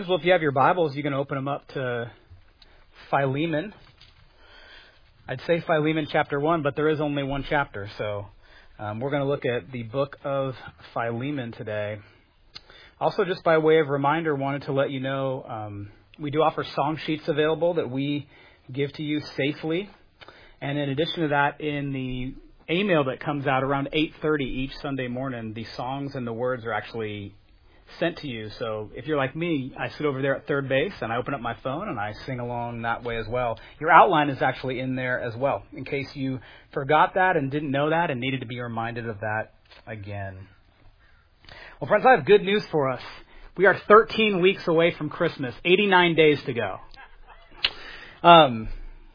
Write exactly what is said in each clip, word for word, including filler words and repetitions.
friends, well, if you have your Bibles, you can open them up to Philemon. I'd say Philemon chapter one, but there is only one chapter, so um, we're going to look at the book of Philemon today. Also, just by way of reminder, wanted to let you know um, we do offer song sheets available that we give to you safely. And in addition to that, in the email that comes out around eight thirty each Sunday morning, the songs and the words are actually sent to you. So if you're like me, I sit over there at third base and I open up my phone and I sing along that way as well. Your outline is actually in there as well, in case you forgot that and didn't know that and needed to be reminded of that again. Well, friends, I have good news for us. We are thirteen weeks away from Christmas, eighty-nine days to go. Um,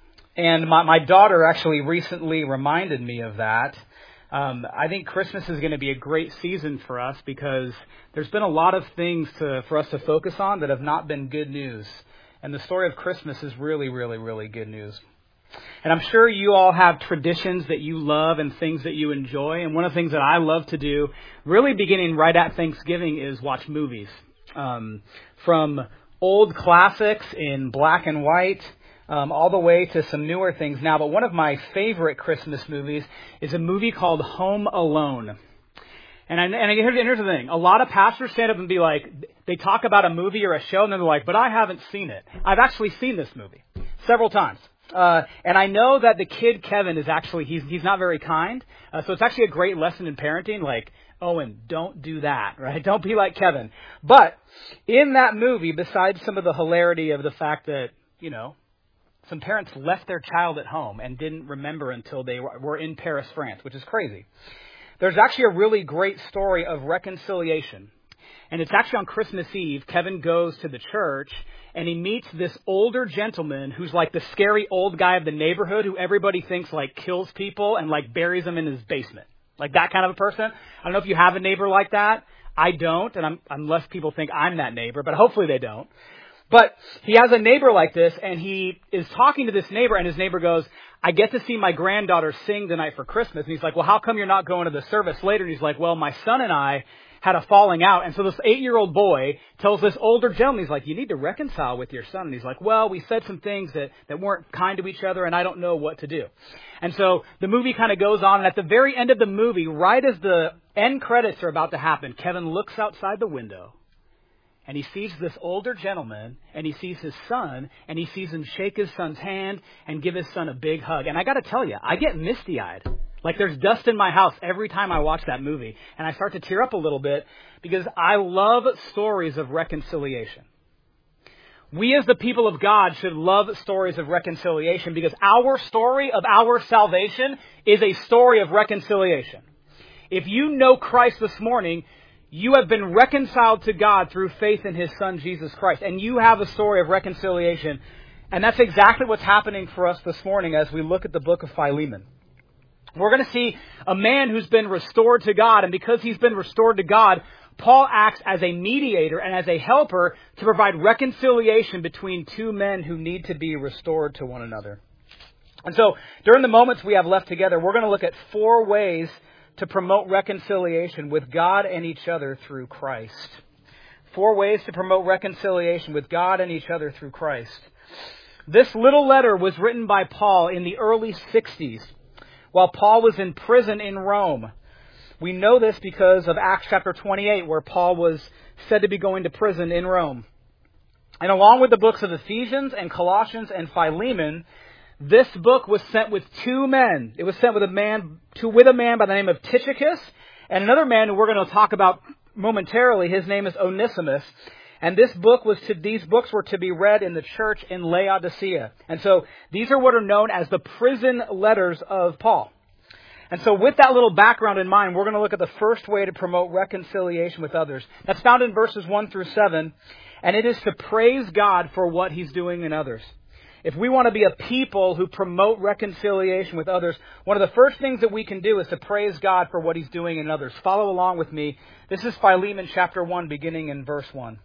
and my, my daughter actually recently reminded me of that. Um, I think Christmas is going to be a great season for us because there's been a lot of things to, for us to focus on that have not been good news. And the story of Christmas is really, really, really good news. And I'm sure you all have traditions that you love and things that you enjoy. And one of the things that I love to do, really beginning right at Thanksgiving, is watch movies. Um, from old classics in black and white, Um, all the way to some newer things now. But one of my favorite Christmas movies is a movie called Home Alone. And, I, and here's, here's the thing. A lot of pastors stand up and be like, they talk about a movie or a show, and they're like, but I haven't seen it. I've actually seen this movie several times. Uh, and I know that the kid, Kevin, is actually, he's, he's not very kind. Uh, so it's actually a great lesson in parenting. Like, Owen, don't do that, right? Don't be like Kevin. But in that movie, besides some of the hilarity of the fact that, you know, some parents left their child at home and didn't remember until they were in Paris, France, which is crazy. There's actually a really great story of reconciliation. And it's actually on Christmas Eve. Kevin goes to the church and he meets this older gentleman who's like the scary old guy of the neighborhood who everybody thinks like kills people and like buries them in his basement. Like that kind of a person. I don't know if you have a neighbor like that. I don't, and I'm, unless people think I'm that neighbor, but hopefully they don't. But he has a neighbor like this, and he is talking to this neighbor, and his neighbor goes, I get to see my granddaughter sing tonight for Christmas. And he's like, well, how come you're not going to the service later? And he's like, well, my son and I had a falling out. And so this eight-year-old boy tells this older gentleman, he's like, you need to reconcile with your son. And he's like, well, we said some things that, that weren't kind to each other, and I don't know what to do. And so the movie kind of goes on, and at the very end of the movie, right as the end credits are about to happen, Kevin looks outside the window. And he sees this older gentleman, and he sees his son, and he sees him shake his son's hand and give his son a big hug. And I got to tell you, I get misty-eyed. Like there's dust in my house every time I watch that movie. And I start to tear up a little bit because I love stories of reconciliation. We as the people of God should love stories of reconciliation because our story of our salvation is a story of reconciliation. If you know Christ this morning, you have been reconciled to God through faith in His Son, Jesus Christ. And you have a story of reconciliation. And that's exactly what's happening for us this morning as we look at the book of Philemon. We're going to see a man who's been restored to God. And because he's been restored to God, Paul acts as a mediator and as a helper to provide reconciliation between two men who need to be restored to one another. And so during the moments we have left together, we're going to look at four ways to promote reconciliation with God and each other through Christ. Four ways to promote reconciliation with God and each other through Christ. This little letter was written by Paul in the early sixties, while Paul was in prison in Rome. We know this because of Acts chapter twenty-eight, where Paul was said to be going to prison in Rome. And along with the books of Ephesians and Colossians and Philemon, this book was sent with two men. It was sent with a man, to, with a man by the name of Tychicus, and another man who we're going to talk about momentarily. His name is Onesimus. And this book was to, these books were to be read in the church in Laodicea. And so these are what are known as the prison letters of Paul. And so with that little background in mind, we're going to look at the first way to promote reconciliation with others. That's found in verses one through seven. And it is to praise God for what He's doing in others. If we want to be a people who promote reconciliation with others, one of the first things that we can do is to praise God for what He's doing in others. Follow along with me. This is Philemon chapter one, beginning in verse one.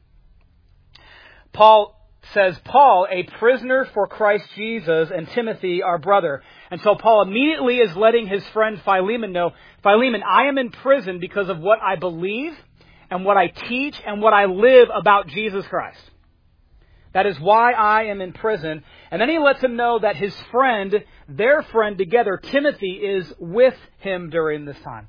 Paul says, Paul, a prisoner for Christ Jesus, and Timothy, our brother. And so Paul immediately is letting his friend Philemon know, Philemon, I am in prison because of what I believe and what I teach and what I live about Jesus Christ. That is why I am in prison. And then he lets him know that his friend, their friend together, Timothy, is with him during this time.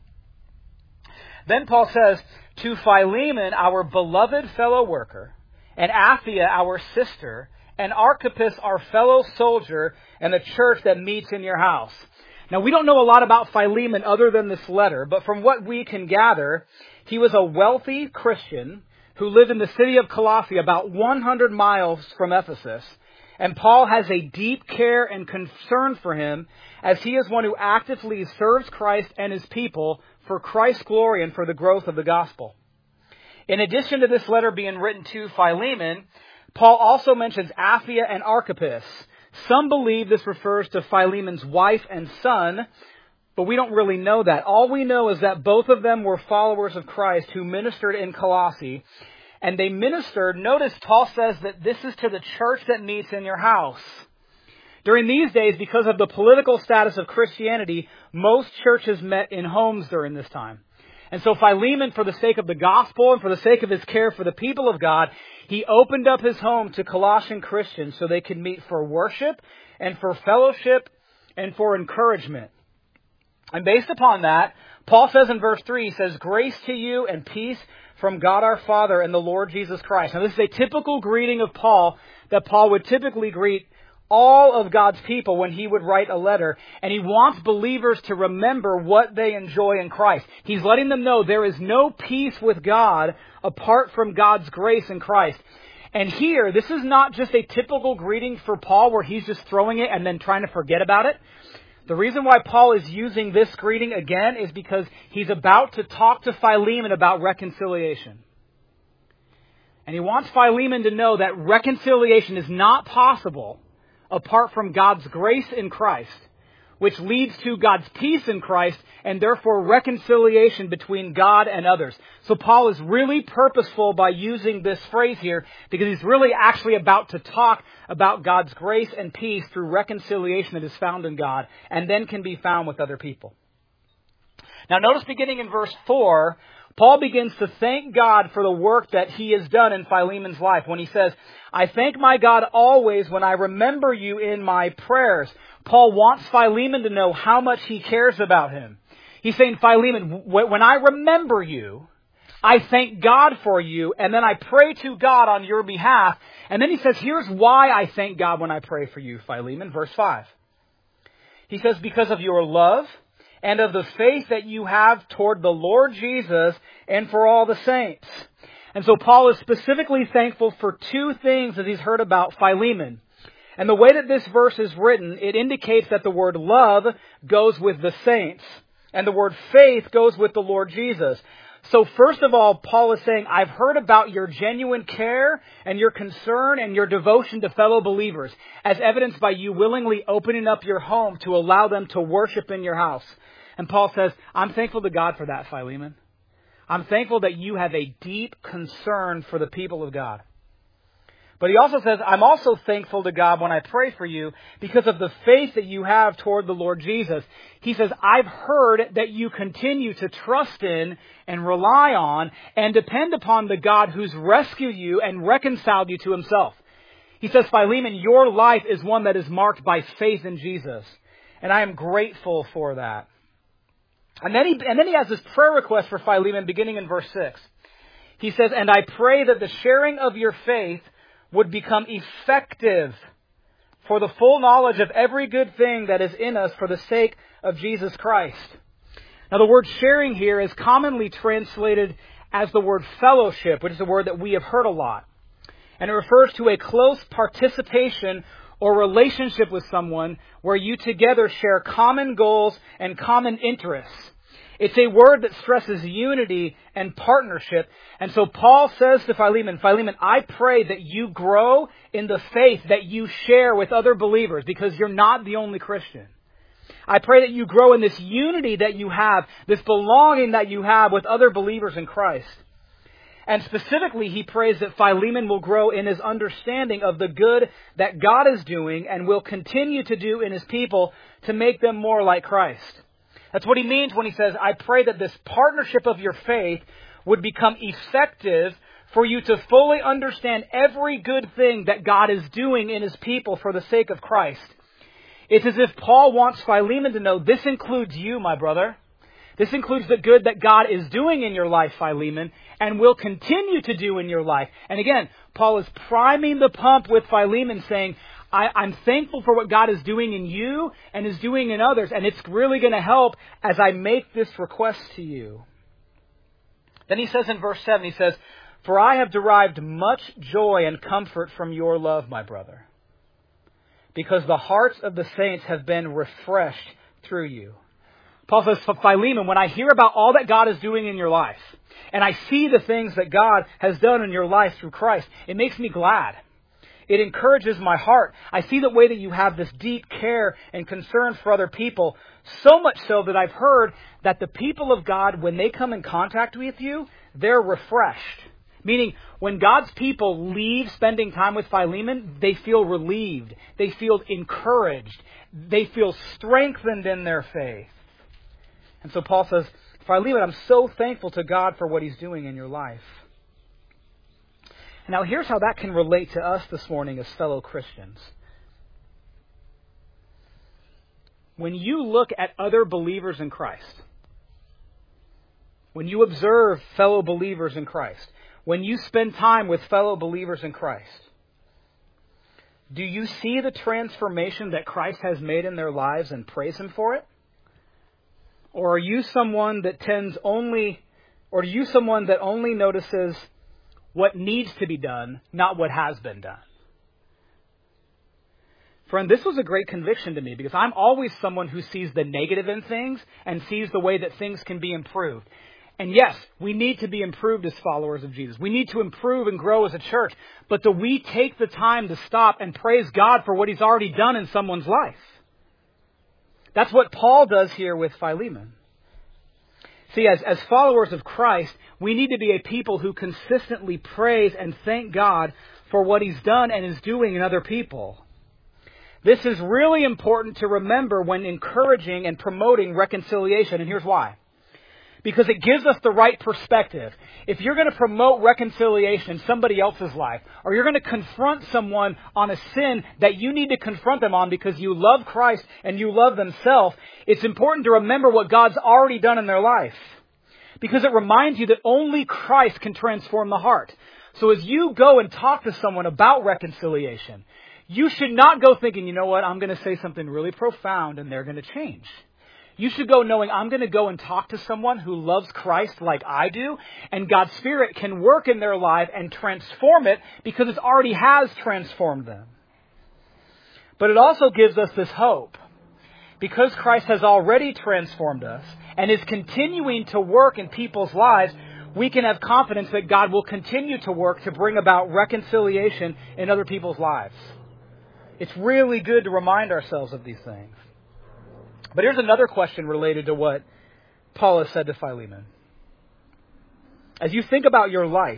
Then Paul says, to Philemon, our beloved fellow worker, and Apphia, our sister, and Archippus, our fellow soldier, and the church that meets in your house. Now, we don't know a lot about Philemon other than this letter, but from what we can gather, he was a wealthy Christian who lived in the city of Colossae, about one hundred miles from Ephesus. And Paul has a deep care and concern for him, as he is one who actively serves Christ and his people for Christ's glory and for the growth of the gospel. In addition to this letter being written to Philemon, Paul also mentions Apphia and Archippus. Some believe this refers to Philemon's wife and son, but we don't really know that. All we know is that both of them were followers of Christ who ministered in Colossae. And they ministered, notice Paul says that this is to the church that meets in your house. During these days, because of the political status of Christianity, most churches met in homes during this time. And so Philemon, for the sake of the gospel and for the sake of his care for the people of God, he opened up his home to Colossian Christians so they could meet for worship and for fellowship and for encouragement. And based upon that, Paul says in verse three, he says, grace to you and peace from God our Father and the Lord Jesus Christ. Now this is a typical greeting of Paul that Paul would typically greet all of God's people when he would write a letter. And he wants believers to remember what they enjoy in Christ. He's letting them know there is no peace with God apart from God's grace in Christ. And here, this is not just a typical greeting for Paul where he's just throwing it and then trying to forget about it. The reason why Paul is using this greeting again is because he's about to talk to Philemon about reconciliation. And he wants Philemon to know that reconciliation is not possible apart from God's grace in Christ, which leads to God's peace in Christ and therefore reconciliation between God and others. So Paul is really purposeful by using this phrase here because he's really actually about to talk about God's grace and peace through reconciliation that is found in God and then can be found with other people. Now notice beginning in verse four, Paul begins to thank God for the work that he has done in Philemon's life when he says, I thank my God always when I remember you in my prayers. Paul wants Philemon to know how much he cares about him. He's saying, Philemon, when I remember you, I thank God for you, and then I pray to God on your behalf. And then he says, here's why I thank God when I pray for you, Philemon, verse five. He says, because of your love and of the faith that you have toward the Lord Jesus and for all the saints. And so Paul is specifically thankful for two things that he's heard about Philemon. And the way that this verse is written, it indicates that the word love goes with the saints. And the word faith goes with the Lord Jesus. So first of all, Paul is saying, I've heard about your genuine care and your concern and your devotion to fellow believers, as evidenced by you willingly opening up your home to allow them to worship in your house. And Paul says, I'm thankful to God for that, Philemon. I'm thankful that you have a deep concern for the people of God. But he also says, I'm also thankful to God when I pray for you because of the faith that you have toward the Lord Jesus. He says, I've heard that you continue to trust in and rely on and depend upon the God who's rescued you and reconciled you to himself. He says, Philemon, your life is one that is marked by faith in Jesus. And I am grateful for that. And then he, and then he has this prayer request for Philemon beginning in verse six. He says, and I pray that the sharing of your faith would become effective for the full knowledge of every good thing that is in us for the sake of Jesus Christ. Now the word sharing here is commonly translated as the word fellowship, which is a word that we have heard a lot. And it refers to a close participation or relationship with someone where you together share common goals and common interests. It's a word that stresses unity and partnership. And so Paul says to Philemon, Philemon, I pray that you grow in the faith that you share with other believers because you're not the only Christian. I pray that you grow in this unity that you have, this belonging that you have with other believers in Christ. And specifically, he prays that Philemon will grow in his understanding of the good that God is doing and will continue to do in his people to make them more like Christ. That's what he means when he says, I pray that this partnership of your faith would become effective for you to fully understand every good thing that God is doing in His people for the sake of Christ. It's as if Paul wants Philemon to know, this includes you, my brother. This includes the good that God is doing in your life, Philemon, and will continue to do in your life. And again, Paul is priming the pump with Philemon, saying, I, I'm thankful for what God is doing in you and is doing in others, and it's really going to help as I make this request to you. Then he says in verse seven, he says, for I have derived much joy and comfort from your love, my brother, because the hearts of the saints have been refreshed through you. Paul says, Philemon, when I hear about all that God is doing in your life, and I see the things that God has done in your life through Christ, it makes me glad. It encourages my heart. I see the way that you have this deep care and concern for other people, so much so that I've heard that the people of God, when they come in contact with you, they're refreshed. Meaning, when God's people leave spending time with Philemon, they feel relieved. They feel encouraged. They feel strengthened in their faith. And so Paul says, Philemon, I'm so thankful to God for what He's doing in your life. Now, here's how that can relate to us this morning as fellow Christians. When you look at other believers in Christ, when you observe fellow believers in Christ, when you spend time with fellow believers in Christ, do you see the transformation that Christ has made in their lives and praise Him for it? Or are you someone that tends only, or are you someone that only notices what needs to be done, not what has been done? Friend, this was a great conviction to me because I'm always someone who sees the negative in things and sees the way that things can be improved. And yes, we need to be improved as followers of Jesus. We need to improve and grow as a church. But do we take the time to stop and praise God for what He's already done in someone's life? That's what Paul does here with Philemon. See, as, as followers of Christ, we need to be a people who consistently praise and thank God for what He's done and is doing in other people. This is really important to remember when encouraging and promoting reconciliation, and here's why. Because it gives us the right perspective. If you're going to promote reconciliation in somebody else's life, or you're going to confront someone on a sin that you need to confront them on because you love Christ and you love themselves, it's important to remember what God's already done in their life. Because it reminds you that only Christ can transform the heart. So as you go and talk to someone about reconciliation, you should not go thinking, you know what, I'm going to say something really profound and they're going to change. You should go knowing I'm going to go and talk to someone who loves Christ like I do, and God's Spirit can work in their life and transform it because it already has transformed them. But it also gives us this hope. Because Christ has already transformed us and is continuing to work in people's lives, we can have confidence that God will continue to work to bring about reconciliation in other people's lives. It's really good to remind ourselves of these things. But here's another question related to what Paul has said to Philemon. As you think about your life,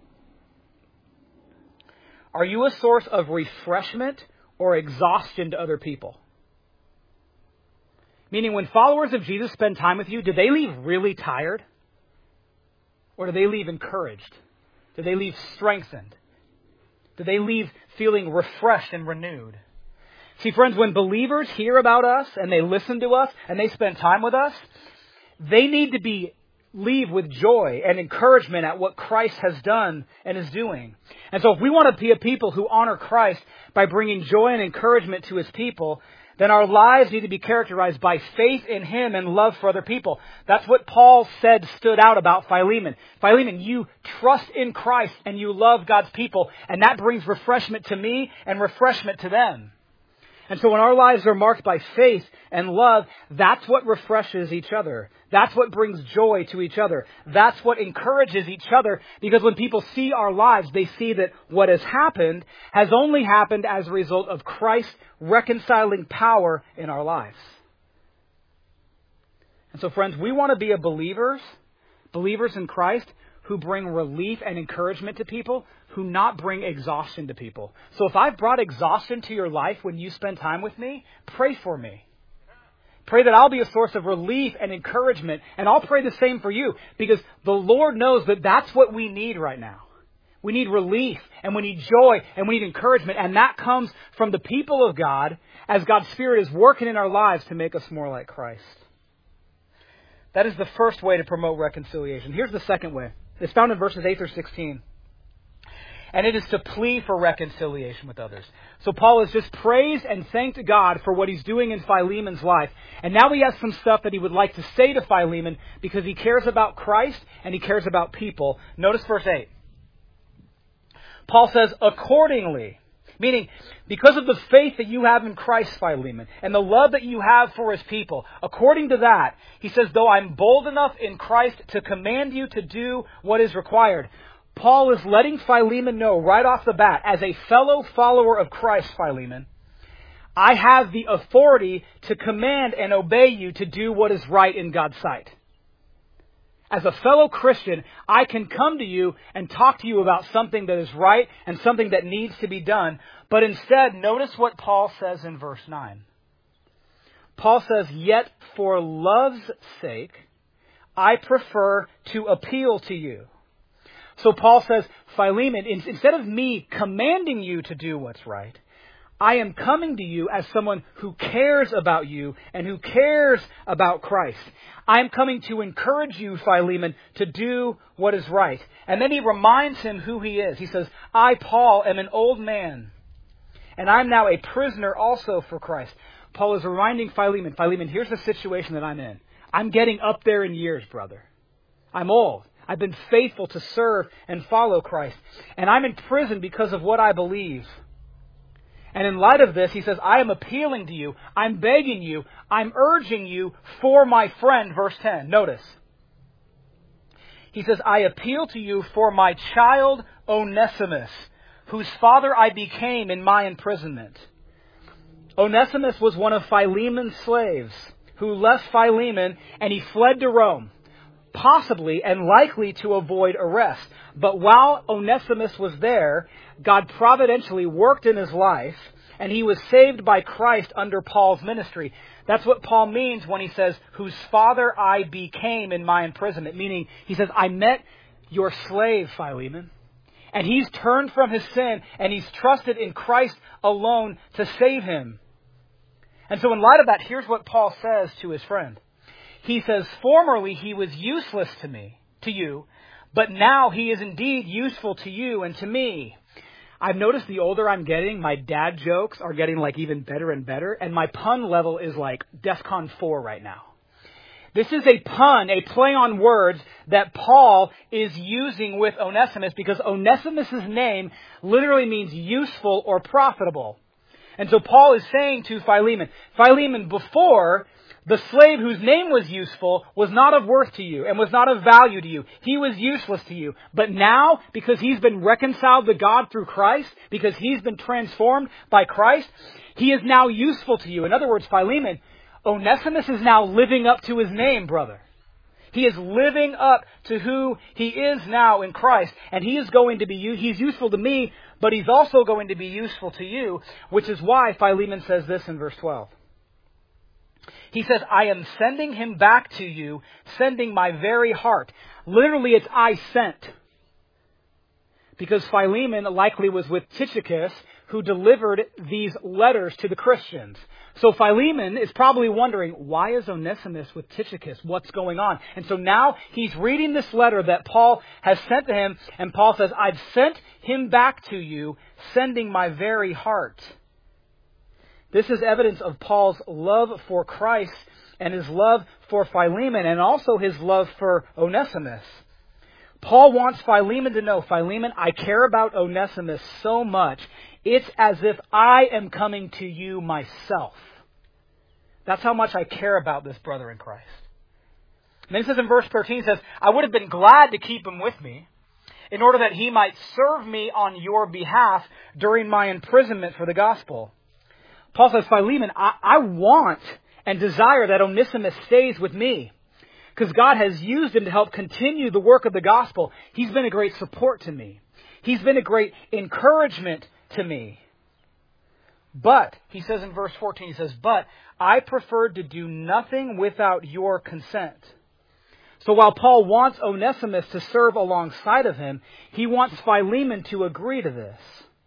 are you a source of refreshment or exhaustion to other people? Meaning, when followers of Jesus spend time with you, do they leave really tired? Or do they leave encouraged? Do they leave strengthened? Do they leave feeling refreshed and renewed? See, friends, when believers hear about us and they listen to us and they spend time with us, they need to be leave with joy and encouragement at what Christ has done and is doing. And so if we want to be a people who honor Christ by bringing joy and encouragement to His people, then our lives need to be characterized by faith in Him and love for other people. That's what Paul said stood out about Philemon. Philemon, you trust in Christ and you love God's people, and that brings refreshment to me and refreshment to them. And so when our lives are marked by faith and love, that's what refreshes each other. That's what brings joy to each other. That's what encourages each other. Because when people see our lives, they see that what has happened has only happened as a result of Christ's reconciling power in our lives. And so, friends, we want to be a believers, believers in Christ, who bring relief and encouragement to people, who not bring exhaustion to people. So if I've brought exhaustion to your life when you spend time with me, pray for me. Pray that I'll be a source of relief and encouragement, and I'll pray the same for you, because the Lord knows that that's what we need right now. We need relief, and we need joy, and we need encouragement. And that comes from the people of God as God's Spirit is working in our lives to make us more like Christ. That is the first way to promote reconciliation. Here's the second way. It's found in verses eight through sixteen. And it is to plead for reconciliation with others. So Paul has just praised and thanked God for what he's doing in Philemon's life. And now he has some stuff that he would like to say to Philemon because he cares about Christ and he cares about people. Notice verse eight. Paul says, accordingly, meaning because of the faith that you have in Christ, Philemon, and the love that you have for his people, according to that, he says, though I'm bold enough in Christ to command you to do what is required. Paul is letting Philemon know right off the bat, as a fellow follower of Christ, Philemon, I have the authority to command and obey you to do what is right in God's sight. As a fellow Christian, I can come to you and talk to you about something that is right and something that needs to be done. But instead, notice what Paul says in verse nine. Paul says, yet for love's sake, I prefer to appeal to you. So Paul says, Philemon, instead of me commanding you to do what's right, I am coming to you as someone who cares about you and who cares about Christ. I am coming to encourage you, Philemon, to do what is right. And then he reminds him who he is. He says, I, Paul, am an old man, and I'm now a prisoner also for Christ. Paul is reminding Philemon, Philemon, here's the situation that I'm in. I'm getting up there in years, brother. I'm old. I've been faithful to serve and follow Christ. And I'm in prison because of what I believe. And in light of this, he says, I am appealing to you. I'm begging you. I'm urging you for my friend. Verse ten. Notice. He says, I appeal to you for my child Onesimus, whose father I became in my imprisonment. Onesimus was one of Philemon's slaves who left Philemon and he fled to Rome, possibly and likely to avoid arrest. But while Onesimus was there, God providentially worked in his life, and he was saved by Christ under Paul's ministry. That's what Paul means when he says, whose father I became in my imprisonment. Meaning, he says, I met your slave, Philemon, and he's turned from his sin, and he's trusted in Christ alone to save him. And so in light of that, here's what Paul says to his friend. He says, formerly he was useless to me, to you, but now he is indeed useful to you and to me. I've noticed the older I'm getting, my dad jokes are getting like even better and better, and my pun level is like DEFCON four right now. This is a pun, a play on words that Paul is using with Onesimus because Onesimus' name literally means useful or profitable. And so Paul is saying to Philemon, Philemon, before, the slave whose name was useful was not of worth to you and was not of value to you. He was useless to you. But now, because he's been reconciled to God through Christ, because he's been transformed by Christ, he is now useful to you. In other words, Philemon, Onesimus is now living up to his name, brother. He is living up to who he is now in Christ. And he is going to be, he's useful to me, but he's also going to be useful to you, which is why Philemon says this in verse twelve. He says, I am sending him back to you, sending my very heart. Literally, it's I sent. Because Philemon likely was with Tychicus, who delivered these letters to the Christians. So Philemon is probably wondering, why is Onesimus with Tychicus? What's going on? And so now he's reading this letter that Paul has sent to him, and Paul says, I've sent him back to you, sending my very heart. This is evidence of Paul's love for Christ and his love for Philemon and also his love for Onesimus. Paul wants Philemon to know, Philemon, I care about Onesimus so much, it's as if I am coming to you myself. That's how much I care about this brother in Christ. And then he says in verse thirteen, he says, I would have been glad to keep him with me in order that he might serve me on your behalf during my imprisonment for the gospel. Paul says, Philemon, I, I want and desire that Onesimus stays with me because God has used him to help continue the work of the gospel. He's been a great support to me. He's been a great encouragement to me. But, he says in verse fourteen, he says, but I preferred to do nothing without your consent. So while Paul wants Onesimus to serve alongside of him, he wants Philemon to agree to this.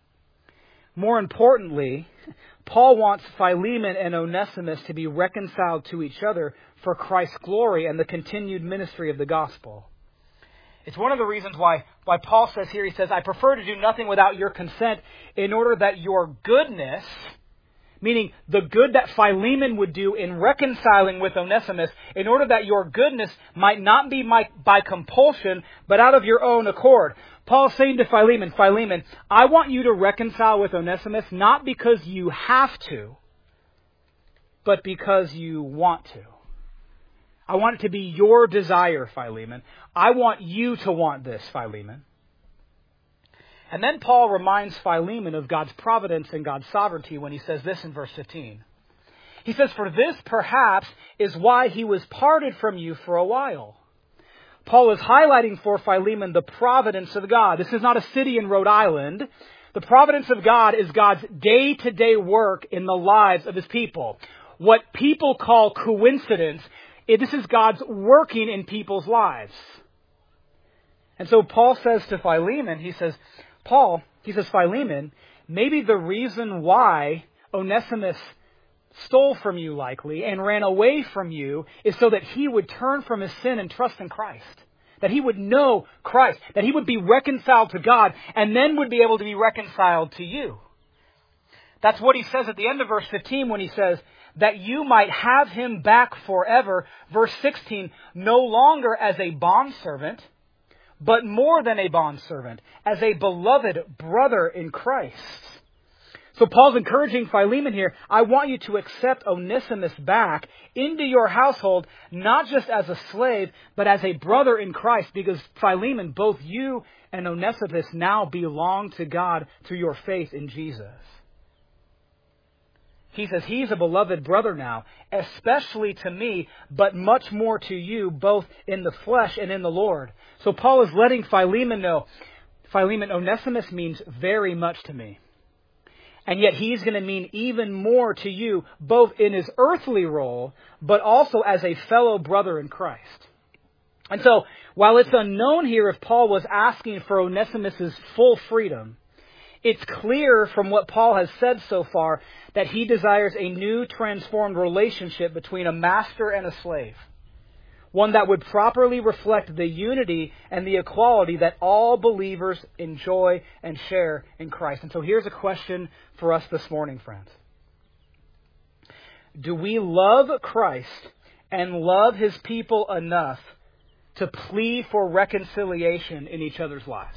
More importantly, Paul wants Philemon and Onesimus to be reconciled to each other for Christ's glory and the continued ministry of the gospel. It's one of the reasons why, why Paul says here, he says, I prefer to do nothing without your consent in order that your goodness, meaning the good that Philemon would do in reconciling with Onesimus, in order that your goodness might not be by, by compulsion, but out of your own accord. Paul's saying to Philemon, Philemon, I want you to reconcile with Onesimus, not because you have to, but because you want to. I want it to be your desire, Philemon. I want you to want this, Philemon. And then Paul reminds Philemon of God's providence and God's sovereignty when he says this in verse fifteen. He says, for this perhaps is why he was parted from you for a while. Paul is highlighting for Philemon the providence of God. This is not a city in Rhode Island. The providence of God is God's day-to-day work in the lives of his people. What people call coincidence, this is God's working in people's lives. And so Paul says to Philemon, he says, Paul, he says, Philemon, maybe the reason why Onesimus stole from you likely and ran away from you is so that he would turn from his sin and trust in Christ. That he would know Christ. That he would be reconciled to God and then would be able to be reconciled to you. That's what he says at the end of verse fifteen when he says, that you might have him back forever. Verse sixteen, no longer as a bondservant, but more than a bondservant, as a beloved brother in Christ. So Paul's encouraging Philemon here, I want you to accept Onesimus back into your household, not just as a slave, but as a brother in Christ, because Philemon, both you and Onesimus now belong to God through your faith in Jesus. He says he's a beloved brother now, especially to me, but much more to you, both in the flesh and in the Lord. So Paul is letting Philemon know, Philemon, Onesimus means very much to me. And yet he's going to mean even more to you, both in his earthly role, but also as a fellow brother in Christ. And so, while it's unknown here if Paul was asking for Onesimus' full freedom, it's clear from what Paul has said so far that he desires a new transformed relationship between a master and a slave. One that would properly reflect the unity and the equality that all believers enjoy and share in Christ. And so here's a question for us this morning, friends. Do we love Christ and love his people enough to plead for reconciliation in each other's lives?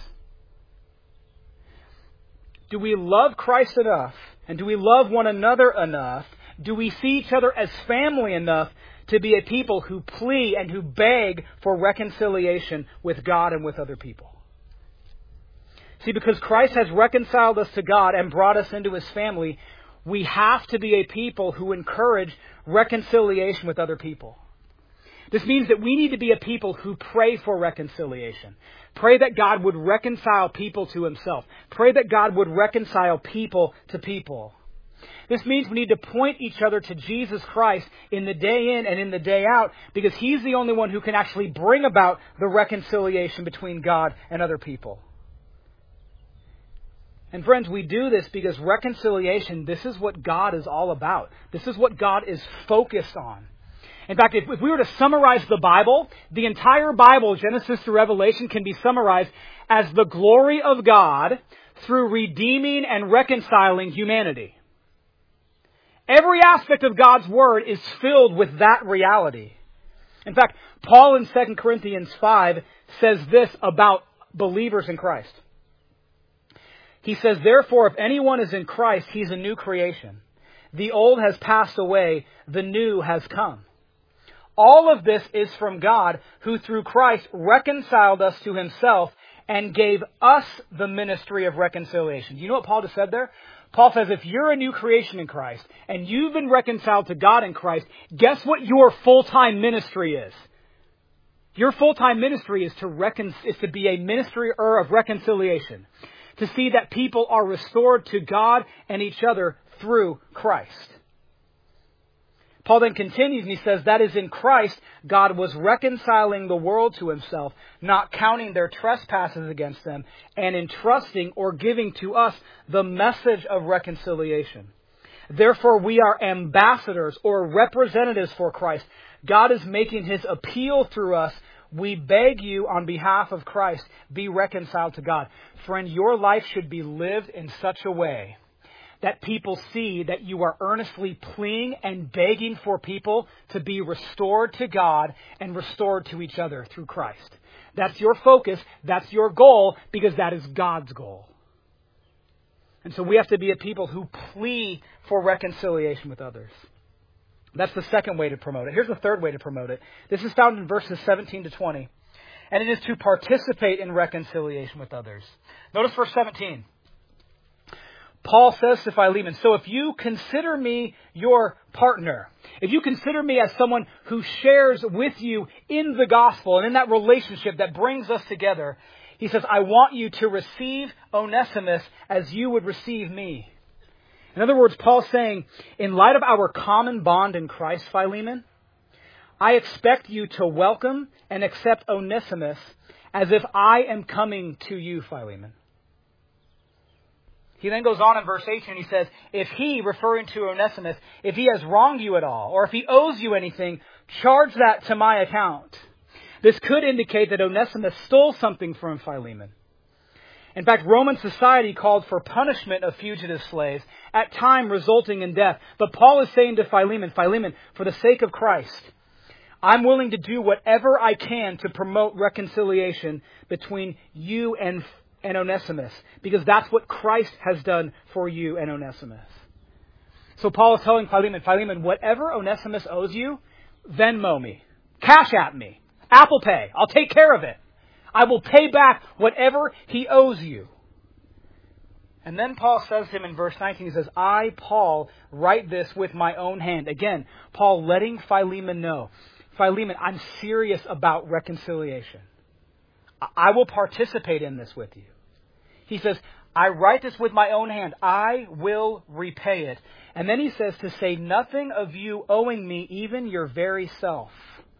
Do we love Christ enough, and do we love one another enough? Do we see each other as family enough to be a people who plea and who beg for reconciliation with God and with other people? See, because Christ has reconciled us to God and brought us into his family, we have to be a people who encourage reconciliation with other people. This means that we need to be a people who pray for reconciliation. Pray that God would reconcile people to himself. Pray that God would reconcile people to people. This means we need to point each other to Jesus Christ in the day in and in the day out, because he's the only one who can actually bring about the reconciliation between God and other people. And friends, we do this because reconciliation, this is what God is all about. This is what God is focused on. In fact, if, if we were to summarize the Bible, the entire Bible, Genesis to Revelation, can be summarized as the glory of God through redeeming and reconciling humanity. Every aspect of God's Word is filled with that reality. In fact, Paul in Second Corinthians five says this about believers in Christ. He says, therefore, if anyone is in Christ, he's a new creation. The old has passed away, the new has come. All of this is from God, who through Christ reconciled us to himself and gave us the ministry of reconciliation. You know what Paul just said there? Paul says, if you're a new creation in Christ and you've been reconciled to God in Christ, guess what your full-time ministry is? Your full-time ministry is to recon- is to be a ministry of reconciliation. To see that people are restored to God and each other through Christ. Paul then continues and he says, that is in Christ, God was reconciling the world to himself, not counting their trespasses against them, and entrusting or giving to us the message of reconciliation. Therefore, we are ambassadors or representatives for Christ. God is making his appeal through us. We beg you on behalf of Christ, be reconciled to God. Friend, your life should be lived in such a way that people see that you are earnestly pleading and begging for people to be restored to God and restored to each other through Christ. That's your focus. That's your goal, because that is God's goal. And so we have to be a people who plead for reconciliation with others. That's the second way to promote it. Here's the third way to promote it. This is found in verses seventeen to twenty. And it is to participate in reconciliation with others. Notice verse seventeen. Paul says to Philemon, so if you consider me your partner, if you consider me as someone who shares with you in the gospel and in that relationship that brings us together, he says, I want you to receive Onesimus as you would receive me. In other words, Paul's saying, in light of our common bond in Christ, Philemon, I expect you to welcome and accept Onesimus as if I am coming to you, Philemon. He then goes on in verse eighteen, he says, if he, referring to Onesimus, if he has wronged you at all, or if he owes you anything, charge that to my account. This could indicate that Onesimus stole something from Philemon. In fact, Roman society called for punishment of fugitive slaves, at time resulting in death. But Paul is saying to Philemon, Philemon, for the sake of Christ, I'm willing to do whatever I can to promote reconciliation between you and and Onesimus, because that's what Christ has done for you and Onesimus. So Paul is telling Philemon, Philemon, whatever Onesimus owes you, Venmo me, cash at me, Apple Pay, I'll take care of it. I will pay back whatever he owes you. And then Paul says to him in verse nineteen, he says, I, Paul, write this with my own hand. Again, Paul letting Philemon know, Philemon, I'm serious about reconciliation. I will participate in this with you. He says, I write this with my own hand. I will repay it. And then he says to say nothing of you owing me, even your very self.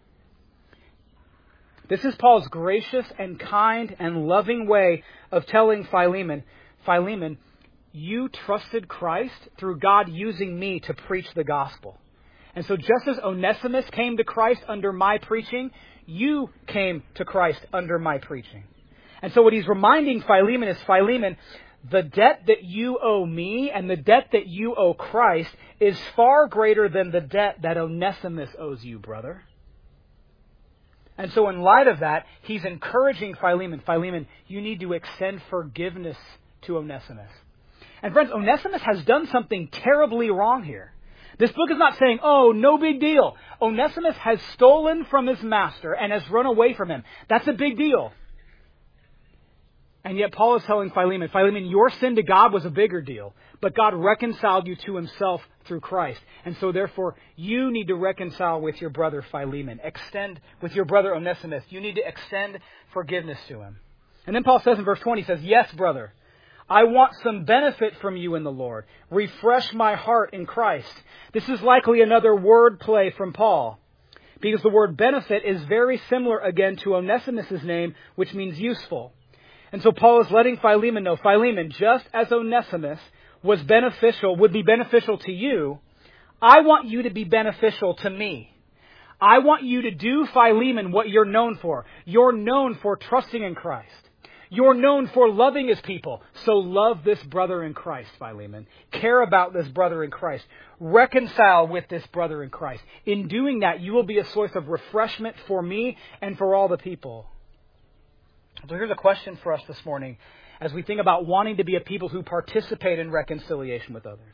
This is Paul's gracious and kind and loving way of telling Philemon, Philemon, you trusted Christ through God using me to preach the gospel. And so just as Onesimus came to Christ under my preaching, you came to Christ under my preaching. And so what he's reminding Philemon is, Philemon, the debt that you owe me and the debt that you owe Christ is far greater than the debt that Onesimus owes you, brother. And so in light of that, he's encouraging Philemon, Philemon, you need to extend forgiveness to Onesimus. And friends, Onesimus has done something terribly wrong here. This book is not saying, oh, no big deal. Onesimus has stolen from his master and has run away from him. That's a big deal. And yet Paul is telling Philemon, Philemon, your sin to God was a bigger deal. But God reconciled you to himself through Christ. And so therefore, you need to reconcile with your brother Philemon. Extend with your brother Onesimus. You need to extend forgiveness to him. And then Paul says in verse twenty, he says, yes, brother, I want some benefit from you in the Lord. Refresh my heart in Christ. This is likely another word play from Paul, because the word benefit is very similar again to Onesimus' name, which means useful. And so Paul is letting Philemon know, Philemon, just as Onesimus was beneficial, would be beneficial to you, I want you to be beneficial to me. I want you to do, Philemon, what you're known for. You're known for trusting in Christ. You're known for loving his people. So love this brother in Christ, Philemon. Care about this brother in Christ. Reconcile with this brother in Christ. In doing that, you will be a source of refreshment for me and for all the people. So here's a question for us this morning as we think about wanting to be a people who participate in reconciliation with others.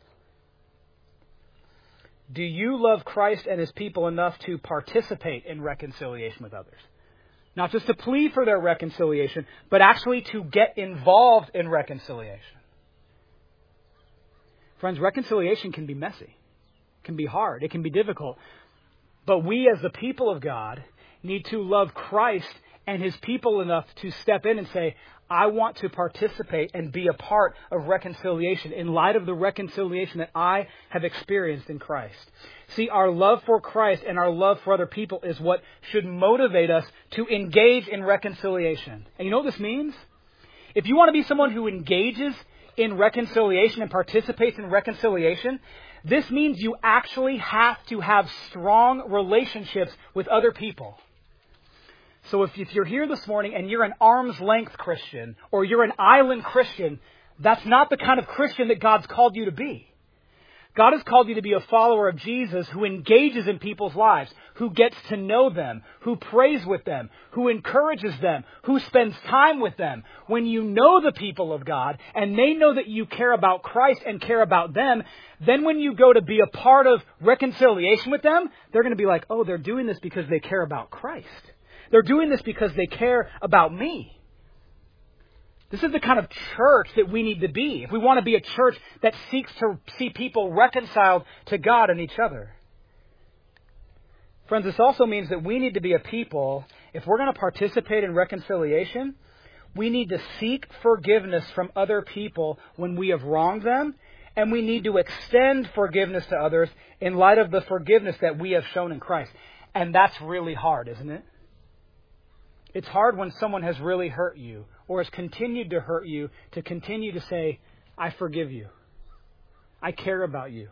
Do you love Christ and his people enough to participate in reconciliation with others? Not just to plead for their reconciliation, but actually to get involved in reconciliation. Friends, reconciliation can be messy, can be hard, it can be difficult. But we as the people of God need to love Christ and his people enough to step in and say, I want to participate and be a part of reconciliation in light of the reconciliation that I have experienced in Christ. See, our love for Christ and our love for other people is what should motivate us to engage in reconciliation. And you know what this means? If you want to be someone who engages in reconciliation and participates in reconciliation, this means you actually have to have strong relationships with other people. So if, if you're here this morning and you're an arm's length Christian or you're an island Christian, that's not the kind of Christian that God's called you to be. God has called you to be a follower of Jesus who engages in people's lives, who gets to know them, who prays with them, who encourages them, who spends time with them. When you know the people of God and they know that you care about Christ and care about them, then when you go to be a part of reconciliation with them, they're going to be like, oh, they're doing this because they care about Christ. They're doing this because they care about me. This is the kind of church that we need to be if we want to be a church that seeks to see people reconciled to God and each other. Friends, this also means that we need to be a people, if we're going to participate in reconciliation, we need to seek forgiveness from other people when we have wronged them, and we need to extend forgiveness to others in light of the forgiveness that we have shown in Christ. And that's really hard, isn't it? It's hard when someone has really hurt you or has continued to hurt you to continue to say, I forgive you. I care about you.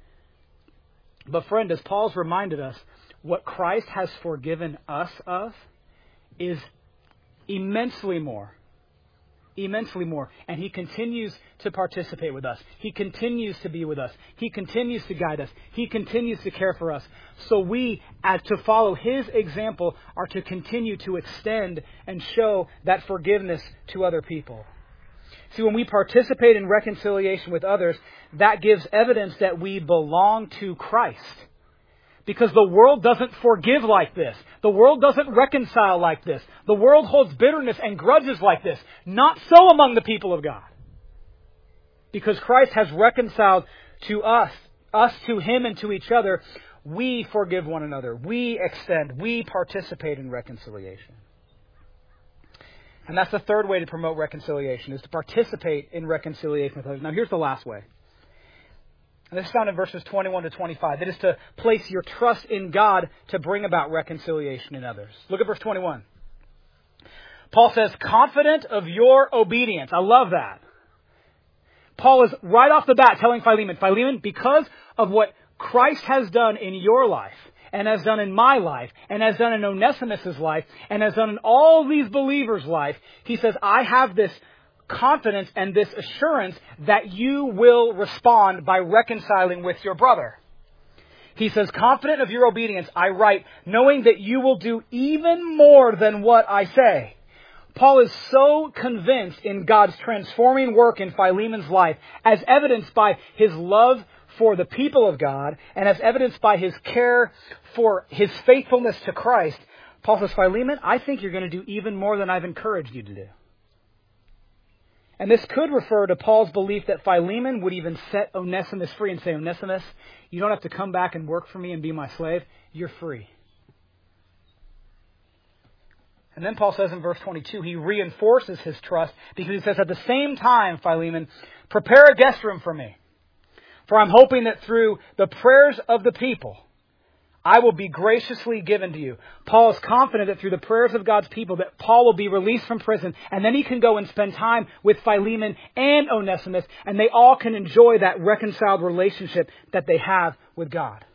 But friend, as Paul's reminded us, what Christ has forgiven us of is immensely more. Immensely more. And He continues to participate with us. He continues to be with us. He continues to guide us. He continues to care for us. So we, as to follow His example, are to continue to extend and show that forgiveness to other people. See, when we participate in reconciliation with others, that gives evidence that we belong to Christ. Because the world doesn't forgive like this. The world doesn't reconcile like this. The world holds bitterness and grudges like this. Not so among the people of God. Because Christ has reconciled to us, us to Him and to each other, we forgive one another. We extend. We participate in reconciliation. And that's the third way to promote reconciliation, is to participate in reconciliation with others. Now here's the last way. And this is found in verses twenty-one to twenty-five. That is to place your trust in God to bring about reconciliation in others. Look at verse twenty-one. Paul says, confident of your obedience. I love that. Paul is right off the bat telling Philemon, Philemon, because of what Christ has done in your life, and has done in my life, and has done in Onesimus' life, and has done in all these believers' life, he says, I have this confidence and this assurance that you will respond by reconciling with your brother. He says, confident of your obedience, I write, knowing that you will do even more than what I say. Paul is so convinced in God's transforming work in Philemon's life, as evidenced by his love for the people of God, and as evidenced by his care for his faithfulness to Christ. Paul says, Philemon, I think you're going to do even more than I've encouraged you to do. And this could refer to Paul's belief that Philemon would even set Onesimus free and say, Onesimus, you don't have to come back and work for me and be my slave. You're free. And then Paul says in verse twenty-two, he reinforces his trust because he says, at the same time, Philemon, prepare a guest room for me. For I'm hoping that through the prayers of the people, I will be graciously given to you. Paul is confident that through the prayers of God's people that Paul will be released from prison, and then he can go and spend time with Philemon and Onesimus, and they all can enjoy that reconciled relationship that they have with God.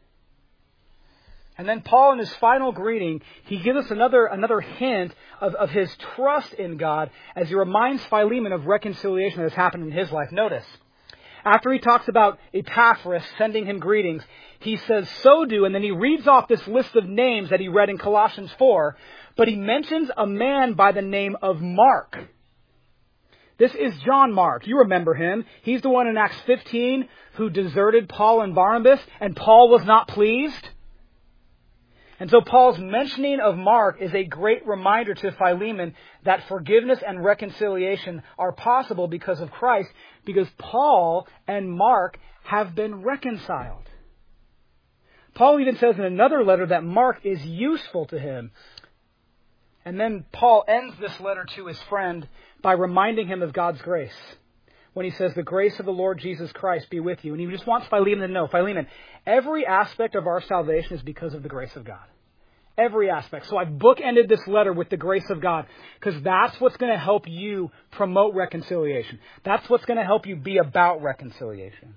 And then Paul, in his final greeting, he gives us another, another hint of, of his trust in God as he reminds Philemon of reconciliation that has happened in his life. Notice, after he talks about Epaphras sending him greetings, he says, so do, and then he reads off this list of names that he read in Colossians four, but he mentions a man by the name of Mark. This is John Mark. You remember him. He's the one in Acts fifteen who deserted Paul and Barnabas, and Paul was not pleased. And so Paul's mentioning of Mark is a great reminder to Philemon that forgiveness and reconciliation are possible because of Christ, because Paul and Mark have been reconciled. Paul even says in another letter that Mark is useful to him. And then Paul ends this letter to his friend by reminding him of God's grace. When he says, the grace of the Lord Jesus Christ be with you. And he just wants Philemon to know, Philemon, every aspect of our salvation is because of the grace of God. Every aspect. So I've bookended this letter with the grace of God because that's what's going to help you promote reconciliation. That's what's going to help you be about reconciliation.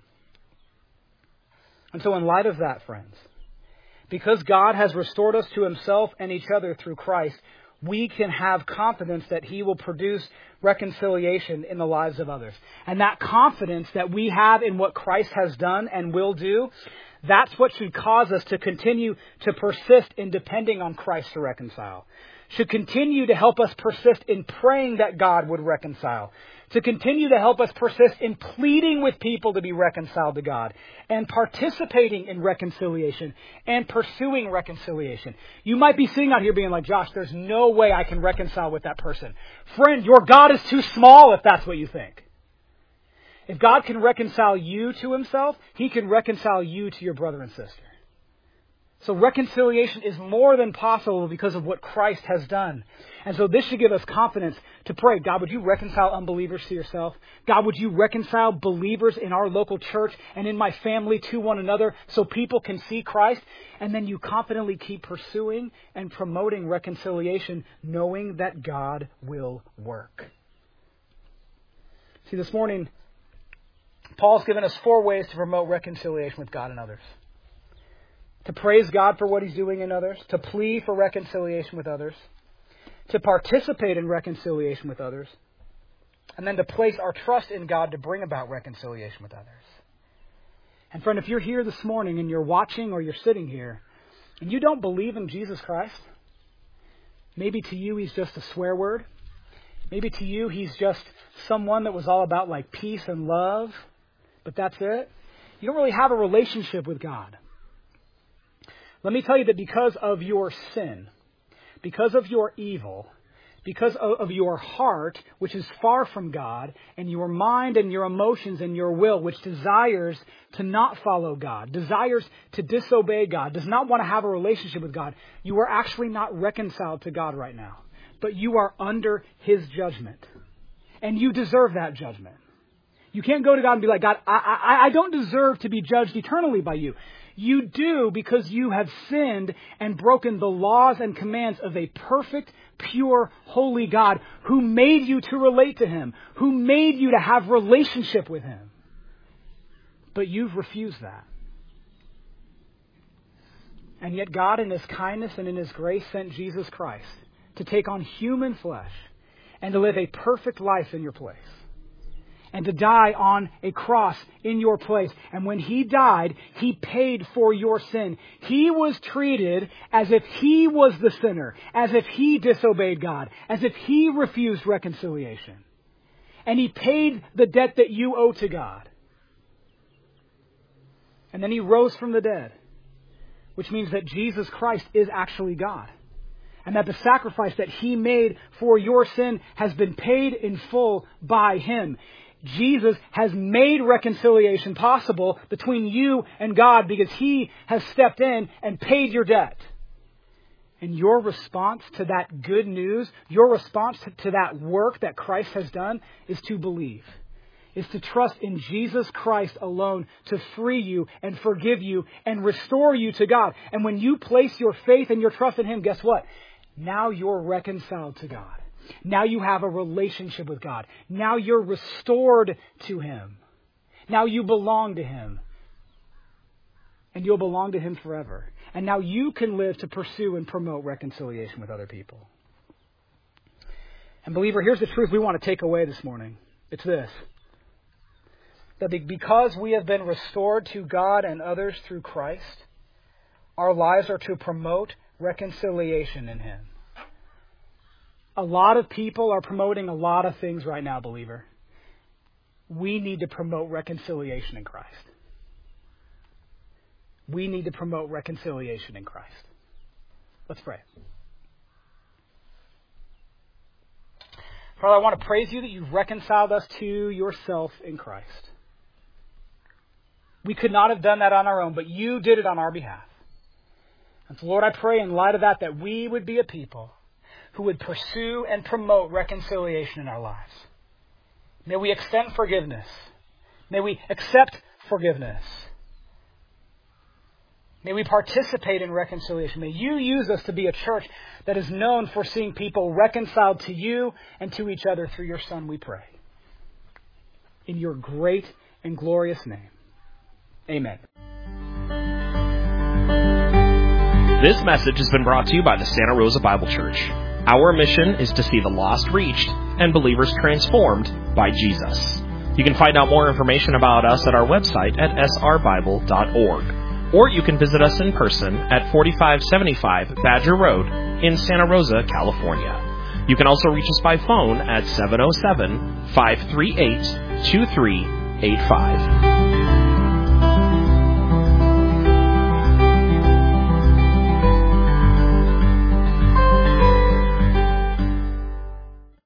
And so in light of that, friends, because God has restored us to himself and each other through Christ, we can have confidence that he will produce reconciliation in the lives of others. And that confidence that we have in what Christ has done and will do, that's what should cause us to continue to persist in depending on Christ to reconcile. Should continue to help us persist in praying that God would reconcile. To continue to help us persist in pleading with people to be reconciled to God. And participating in reconciliation. And pursuing reconciliation. You might be sitting out here being like, Josh, there's no way I can reconcile with that person. Friend, your God is too small if that's what you think. If God can reconcile you to himself, he can reconcile you to your brother and sister. So reconciliation is more than possible because of what Christ has done. And so this should give us confidence to pray, God, would you reconcile unbelievers to yourself? God, would you reconcile believers in our local church and in my family to one another so people can see Christ? And then you confidently keep pursuing and promoting reconciliation, knowing that God will work. See, this morning, Paul's given us four ways to promote reconciliation with God and others. To praise God for what he's doing in others. To plead for reconciliation with others. To participate in reconciliation with others. And then to place our trust in God to bring about reconciliation with others. And friend, if you're here this morning and you're watching or you're sitting here and you don't believe in Jesus Christ, maybe to you he's just a swear word. Maybe to you he's just someone that was all about like peace and love. But that's it. You don't really have a relationship with God. Let me tell you that because of your sin, because of your evil, because of, of your heart, which is far from God, and your mind and your emotions and your will, which desires to not follow God, desires to disobey God, does not want to have a relationship with God, you are actually not reconciled to God right now. But you are under his judgment. And you deserve that judgment. You can't go to God and be like, God, I, I, I don't deserve to be judged eternally by you. You do because you have sinned and broken the laws and commands of a perfect, pure, holy God who made you to relate to him, who made you to have relationship with him. But you've refused that. And yet God in his kindness and in his grace sent Jesus Christ to take on human flesh and to live a perfect life in your place. And to die on a cross in your place. And when he died, he paid for your sin. He was treated as if he was the sinner, as if he disobeyed God, as if he refused reconciliation. And he paid the debt that you owe to God. And then he rose from the dead, which means that Jesus Christ is actually God. And that the sacrifice that he made for your sin has been paid in full by him. Jesus has made reconciliation possible between you and God because he has stepped in and paid your debt. And your response to that good news, your response to, to that work that Christ has done is to believe. Is to trust in Jesus Christ alone to free you and forgive you and restore you to God. And when you place your faith and your trust in him, guess what? Now you're reconciled to God. Now you have a relationship with God. Now you're restored to him. Now you belong to him. And you'll belong to him forever. And now you can live to pursue and promote reconciliation with other people. And believer, here's the truth we want to take away this morning. It's this. That because we have been restored to God and others through Christ, our lives are to promote reconciliation in him. A lot of people are promoting a lot of things right now, believer. We need to promote reconciliation in Christ. We need to promote reconciliation in Christ. Let's pray. Father, I want to praise you that you've reconciled us to yourself in Christ. We could not have done that on our own, but you did it on our behalf. And so, Lord, I pray in light of that, that we would be a people who would pursue and promote reconciliation in our lives. May we extend forgiveness. May we accept forgiveness. May we participate in reconciliation. May you use us to be a church that is known for seeing people reconciled to you and to each other through your Son, we pray. In your great and glorious name. Amen. This message has been brought to you by the Santa Rosa Bible Church. Our mission is to see the lost reached and believers transformed by Jesus. You can find out more information about us at our website at s r bible dot org. Or you can visit us in person at forty-five seventy-five Badger Road in Santa Rosa, California. You can also reach us by phone at seven oh seven, five three eight, two three eight five.